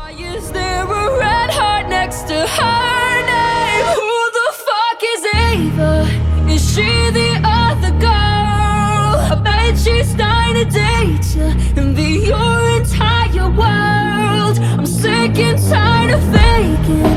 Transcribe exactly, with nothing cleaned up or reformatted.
Is there a red heart next to her name? Who the fuck is Ava? Is she the other girl? I bet she's trying to date you and be your entire world. I'm sick and tired of faking